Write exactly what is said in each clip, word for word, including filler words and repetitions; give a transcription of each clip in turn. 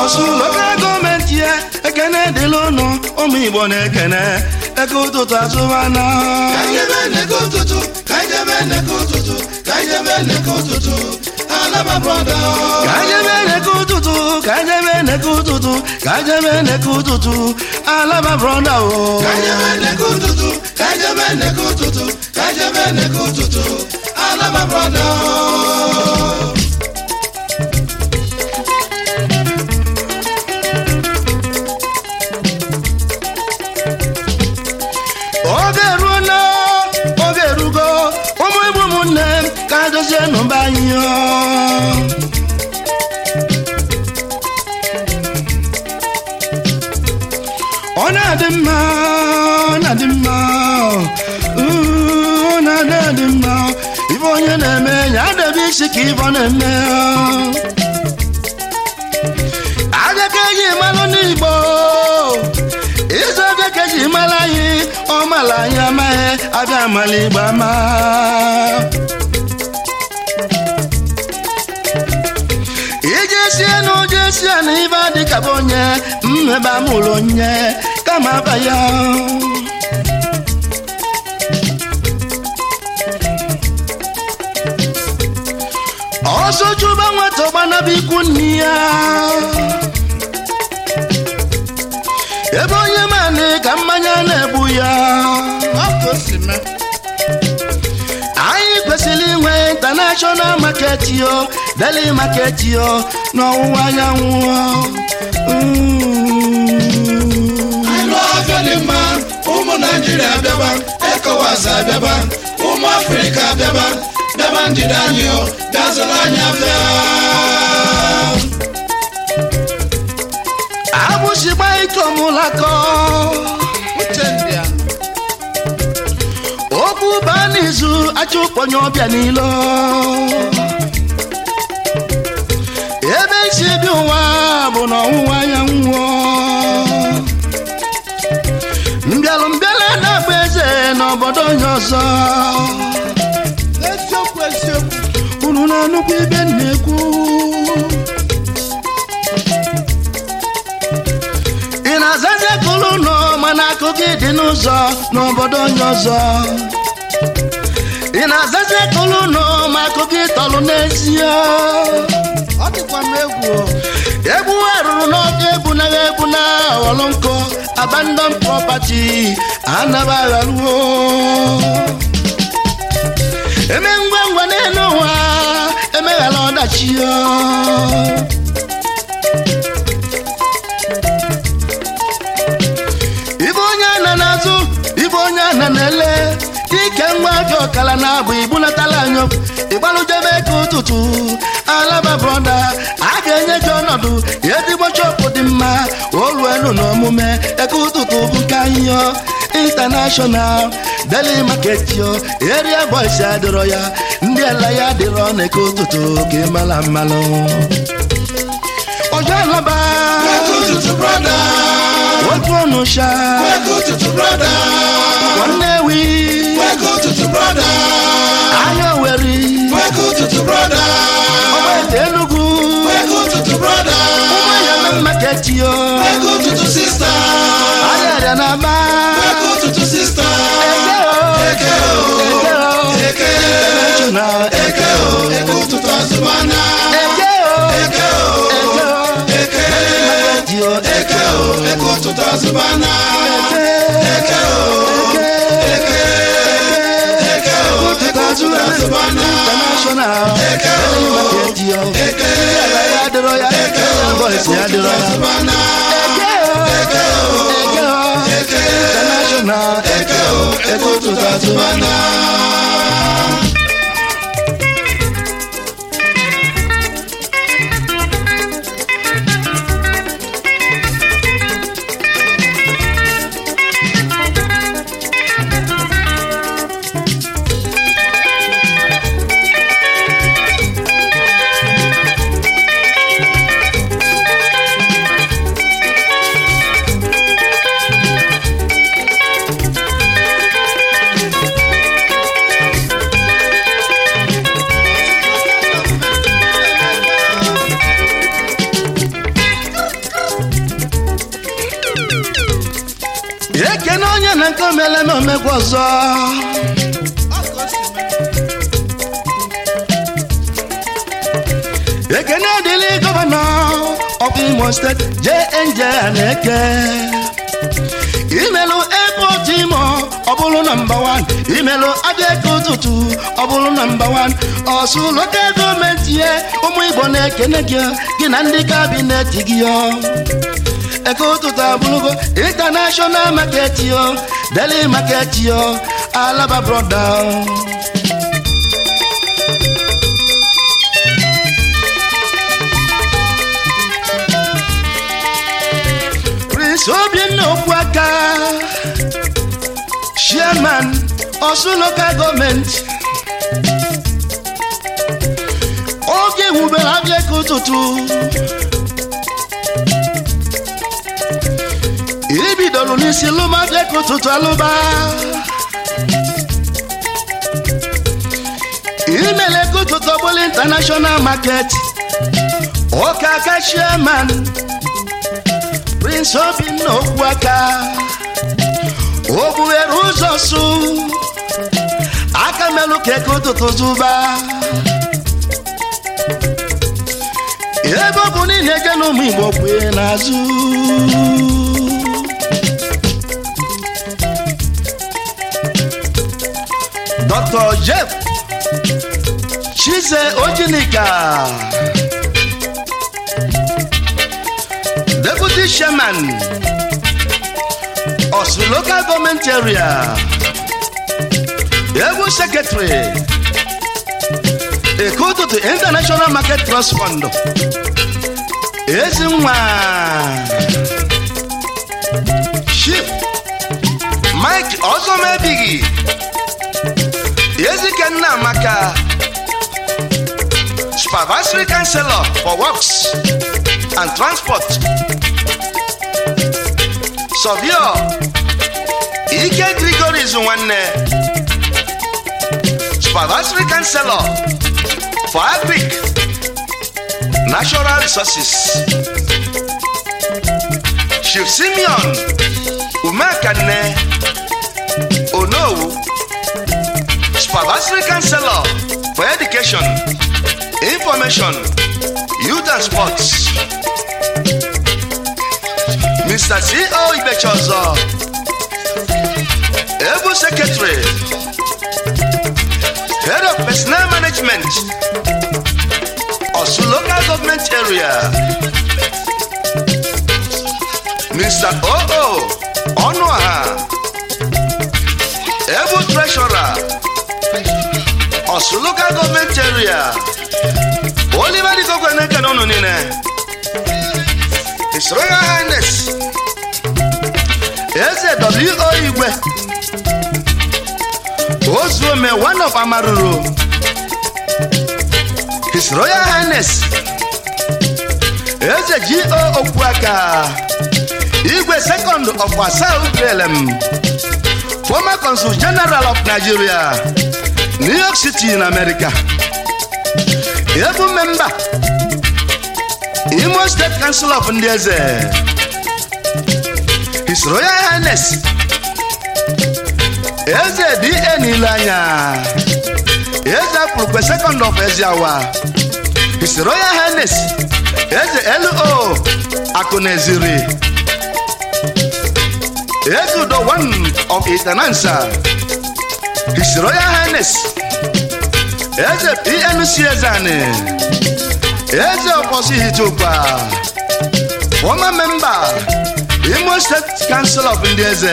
Osu local government ye ekene de lono omi Igbo na ekene eko ụtụtụ azụbana Kajebe neko ụtụtụ Kajebe neko ụtụtụ Kajebe neko ụtụtụ Alaba brother Kajebe neko ụtụtụ Kajebe neko ụtụtụ Kajebe neko ụtụtụ Alaba brother o Kajebe neko ụtụtụ Kajebe neko ụtụtụ Kajebe neko ụtụtụ Alaba brother Oge ruo oge rugo ụmụ Igbo ụmụnne m ka dozie n'ụba anyị ọ na-adị mma ọ na-adị mma ọ na-adị mma ife onye na-eme ya adebe isi ka ife ọ na-eme aga ka eji malụ n'Igbo izu oge ka eji mara anyị ọ mara anyị amaghị abịa amala Igbo ama ije sie na ụjọ sie na ibe dị ka bụ onye mmebe amụrụ onye kama aba ya ọsọ chụba nwata ọgbanaba ikwu nne ya ebe onye manị ka mmanya na-egbu ya anyị kwesịrị inwe international market yo daily market yo n'ọwụwa anyanwụ ụmụ Naịjirịa abịaba ECOWAS abịaba ụmụ Afrịka abịaba bịaba ndịda anyị bịa zụrụ anyị abịa abụchigba ike ọmụlakọ okwu baa n'izu achọ ụkpọnye ọbịa n'ilo ebe isi bi ụwa bụ n'ọwụwa anyanwụ mbịalụ mbịala na-agba eze n'obodo onye ọzọ unu na-anụkwu ibe na-ekwu ị na-azazi akụlụ nọ mana akụ gị dị n'ụzọ n'obodo onye ọzọ ị na-azazi akụlụ nọ ma akụ gị tọlụ n'ezie ọ dịkwa m egwu egwu arụrụ n'ọkụ egwu na egwu na ọghọlụ nkọ abandon property anabagharuo eme ngwa ngwa n'elu ụwa emeghara ọdachi ibe onye ana n'azụ ibe onye ana na-ele ike nwa gị ọkala na-abụ igbunatala anya ịgbalụjebe ka ụtụtụ Alaba brother a ga-enye gị ọnọdụ ezigbo chọpụ dị mma oluelu na omume eke ụtụtụ bụ nke anyị international daily market yo area boys adịrọ ya ndị ala ya adịrọ na eke ụtụtụ ka ịmala mmalụ ọjọ Alaba otu ọnụsha Nnewi anya Oweri ọgbete Enugu ụmụahịa market yo ahịa na Aba ekene onye na nke omele na omegwu ọzọ ekene dịrị gọvanọ of Imo State J N J Aneke imelu airport Imo ọ bụrụ nọmba one imelu Abịaka ụtụtụ ọ bụrụ nọmba one Ọsụ local gọọmenti ye ụmụ Igbo na-ekene gị gị na ndị kabinet gị yo Eke ụtụtụ abụrụgo international market yo Delhi market yo Alaba brother Obianọ Okwuaka Chairman Ọsụ local government oge wubere Abịaka ụtụtụ ibidoro n'isi lụma Abịaka ụtụtụ alụba imele ụtụtụ ọbụla international market Okaka Chairman Prince Obianọ Okwuaka Obuere ụzọ sụ aka melụ keke ụtụtụ zụba ebe ọ bụ niile je n'ụmụ Igbo kwe n'azụ Doctor Jeff Chize Ojinika Deputy Chairman Ọsụ Local Government Area Ebu Secretary Eke ụtụtụ International Market Trust Fund Ezinwa Chief Mike Ozomebigi Ezikenna Maka Supervisory Councillor for Works and Transport Sovio Ike Grigory Zunwanne Supervisory Councillor for Agric Natural Resources Chief Simeon Umakane Onowu Supervisory Councillor for Education Information Youth and Sports Mister C O Ibechozo Ebu Secretary Head of Personnel Management Ọsụ Local Government Area Mister O O Onuaha Ebu Treasurer Ọsụ Local Government Area Oliver Dikoko Neke Nono Nine His Royal Highness Eze W O Igwe Ozuome one of Amaruru His Royal Highness Eze G O Okwuaka Igwe second of Wasa Ugrelem Former Consul General of Nigeria New York City in America Ebu member Imo State Council of Ndieze His Royal Highness Eze D N Ilanya Eze Purukwe second of Eziawa His Royal Highness Eze L O Akuneziri Eze Udo one of Itanansa His Royal Highness Eze P N C Ezane Eze Oposi Hitupa Former member Imo State Council of Ndieze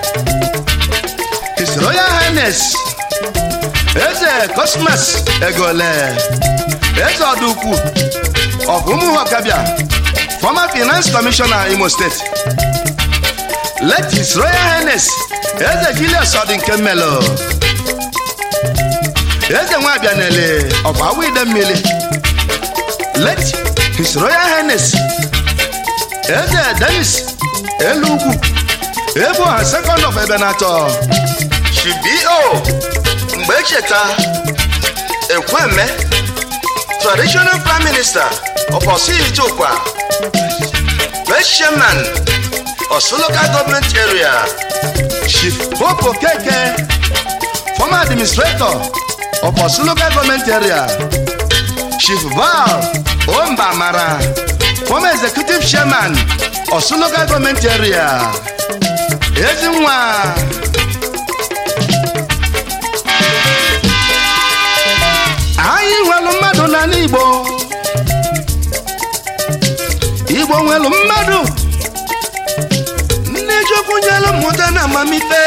His Royal Highness Eze Cosmas Egole Eze Oduku of Umuhokabia Former Finance Commissioner Imo State Let His Royal Highness Eze Julius Odinkemelo Eze Nwabianele of Awidemili Let His Royal Highness Eze Dennis Elugu Ebo and second of Ebenator Shibio Mbecheta Ekweme Traditional Prime Minister of Osi Itokwa Vice Chairman Osu local government area. Chief Popo Keke, former administrator of Osu local government area. Chief Val Ombamara, former executive chairman of Osu local government area. Ezinwa anyị nwere mmadụ na n'Igbo Igbo nwere mmadụ nne Chukwu nyere mmụta na amamife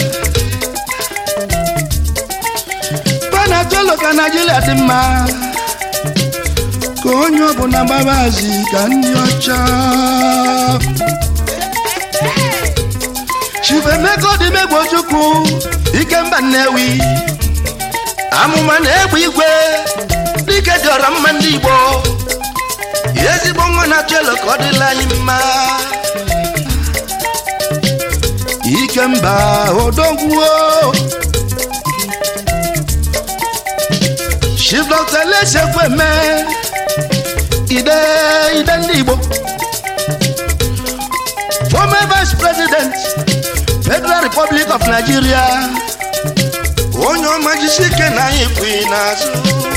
panatolo ka Naịjirịa dị mma ka onye ọbụla gbabazi ka ndị ọcha Chifemeko dị megbo Chukwu Ikemba Nnewi amụma na-egbe igwe dike dịọrọ mma ndị Igbo ezigbo nwa na-atụ elo ka ọ dịla anyị mma Ikemba odogwu Chief Doctor Lesekweme ide ide ndị Igbo former vice president Federal Republic of Nigeria onye ọma jisi ike na anyị kwi n'azụ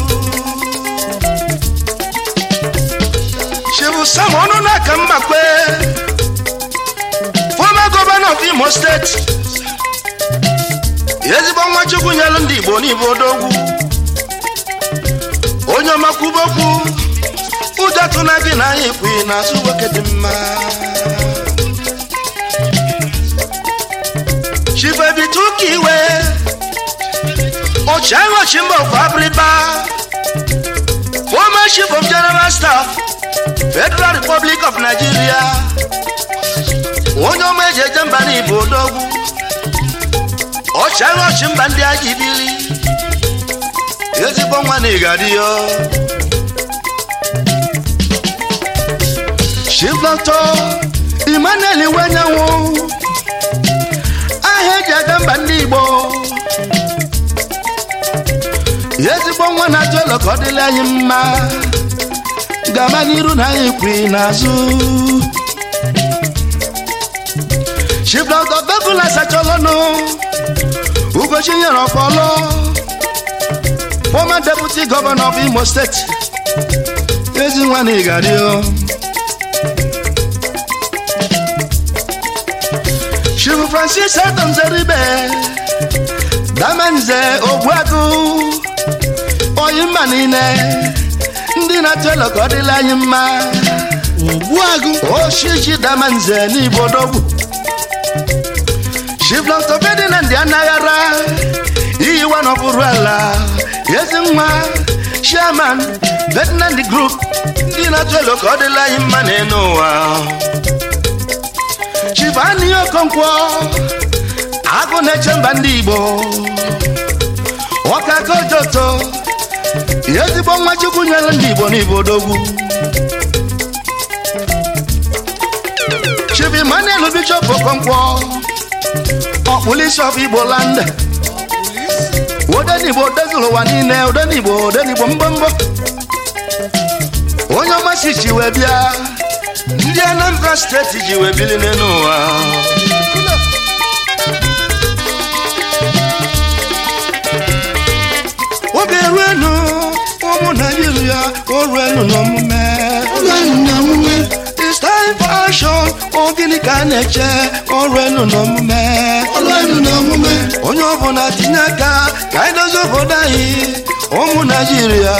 Chief Samonu n'aka Mbakwe former governor of Imo State ezigbo nwa Chukwu nyelu ndị Igbo n'ibo odogwu onye ọma kwubokwu ụjọ tụna gị na anyị kwi n'azụ nwoke dị mma Chief Ebitukiwe Ochango Chimbo Fabriba former Chief of General Staff Federal Republic of Nigeria onye ọma eji eje mba n'Igbo odogwu Ochango Chimba ndị agha ibili ezigbo nwa na ịgadịyo Chief Doctor Emmanuel Iwenyanwu aha eji aga mba ndị Igbo ezigbo nwa na-atụ elo ka ọ dịla anyị mma gama n'iru na anyị kwi n'azụ Chief Doctor Bebula Sacholonu Ugochi nyere ọfọlọ former deputy governor of Imo State ezi nwa na ịgario Chief Francis Adomzeribe Damenze Ogbuagu oyimba niile ndị na-atụ elo ka ọ dịla anyị mma Ogbuagu Oshiji Damenze n'Igbo odogwu Chief Doctor Ferdinand Anaghara iyiwa n'ọbụrụ ala ezi nwa chairman Ferdinand Group ndị na-atụ elo ka ọ dịla anyị mma n'elu ụwa Chief Ani Okonkwo agụ na-eche mba ndị Igbo Ọkakojoto ezigbo nwa Chukwu nyere ndị Igbo n'Igbo odogwu Chief Emmanuel Bishop Okonkwo Police of Igbo land Odenigbo dezuru ụwa niile Odenigbo Odenigbo mbombo onye ọmasị ji wee bịa ndị Anambra steeti ji wee bili n'elu ụwa oge ruenu ụmụ Naịjirịa oruenu n'omume It's time for action ogini ka na-eche oruenu n'omume onye ọbụla tinye aka ka anyị dozie obodo anyị ụmụ Naịjirịa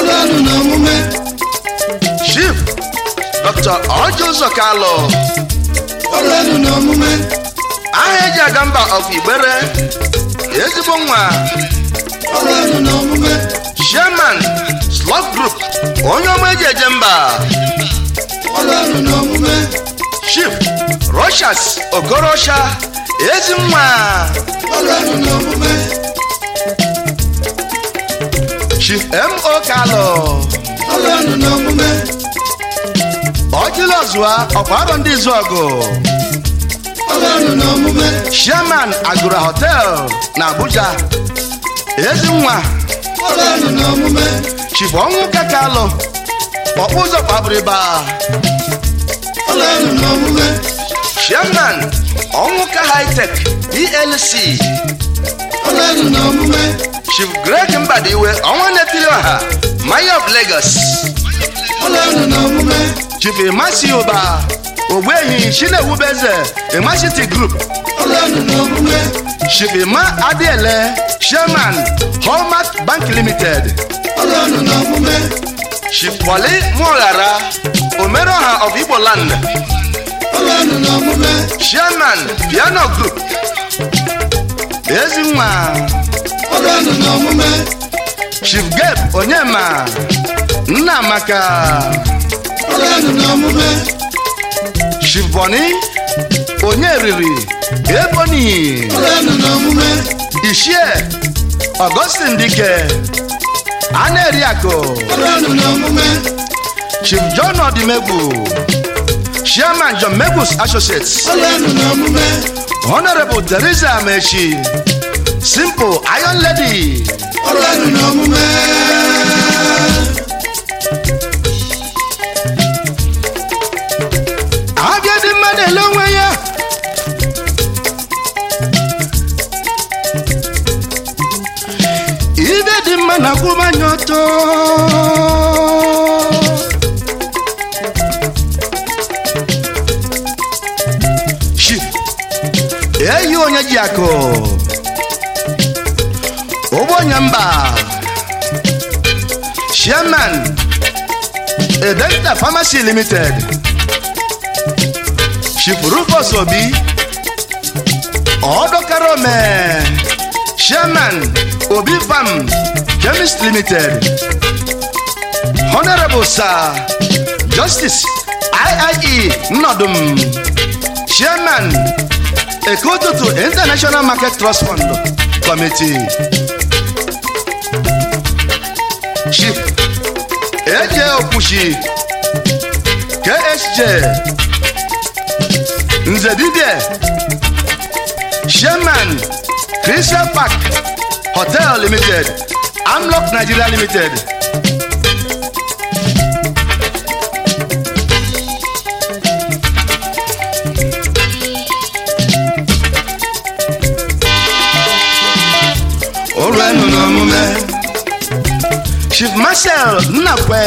Chief Doctor Ojo Zokalo aha eji aga mba of Igbere ezigbo nwa Chairman Slot Group onye ọma eji eje mba Chief Rochas Okorosha ezi nwa Chief M O Kalo Ojilozua ọkwaro ndị Izuọgụ Chairman Agura Hotel na Abuja ezi nwa Chief Onwuka Kalo ọkpụzọ Fabriba Chairman Onwuka High Tech P L C ọlọ́run náà mú mẹ́. Chief Greg Mbadiwe Onwanetiloha Mayor of Lagos ọlọ́run náà mú mẹ́. Chief Emasi Oba Ogbehin Shinewubeze Emashiti Group ọlọ́run náà mú mẹ́. Chief Emma Adiele Chairman Hallmark Bank Limited ọlọ́run náà mú mẹ́. Chief Wale Morara Omeroha of Igbo Land ọlọ́run náà mú mẹ́. Chairman Piano Group Ezinwa ọlọ́run náà mú mẹ́. Chief Gabe Onyema Nnamaka ọlọ́run náà mú mẹ́. Chief Bonny Onyeriri Ebony ọlọ́run náà mú mẹ́. Ishie Augustine Dike Aneriako ọlọ́run náà mú mẹ́. Chief John Odimegbu Chairman John Megbu's Associates ọlọ́run náà mú mẹ́. Honorable Teresa Amechi Simple Iron Lady ọlọ́run náà mú mẹ́. Abịadị mmadụ ele onwe ya ibe dị mma na akwụmanya ọtọ Chief eyi onye ji akụ Ogbonya mba Chairman Edenta Pharmacy Limited Chief Rufus Obi Odokarome Chairman Obi Farm Chemist Limited Honorable Sir Justice I I E Nnodum Chairman Ekotutu International Market Trust Fund Committee Chief A J Okushi K S J Nzedide Chairman Crystal Park Hotel Limited Amlock Nigeria Limited ọlọ́run náà mú mẹ́. Chief Marcel Nnakwe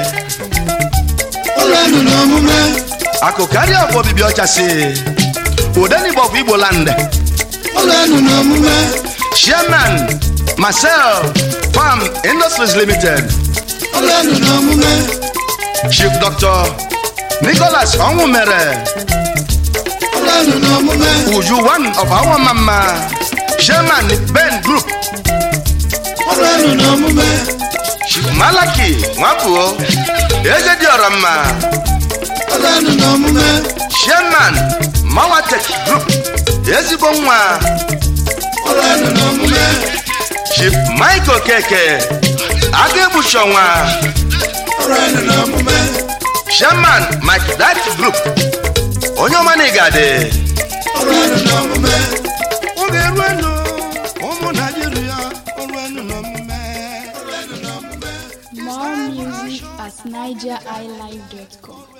ọlọ́run náà mú mẹ́. Akụkarị ọfọ bibi ọchasị Odenigbo of Igbo Land ọlọ́run náà mú mẹ́. Chairman Marcel Farm Industries Limited ọlọ́run náà mú mẹ́. Chief Doctor Nicholas Onwumere ọlọ́run náà mú mẹ́. Uju one of our mama Chairman Ben Group ọlọ́run náà mú mẹ́. Chief Malaki Nwabuo Ejedi Orama ọlọ́run náà mú mẹ́. Chairman Mawatek Group Ezigbo nwa ọlọ́run náà mú mẹ́. Chief Michael Keke Agebushonwa ọlọ́run náà mú mẹ́. Chairman Mike Dat Group Onyomanigade ọlọ́run náà mú mẹ́. Oge ruenu ụmụ Nigeria ọrụ na omume More music at niger i live dot com.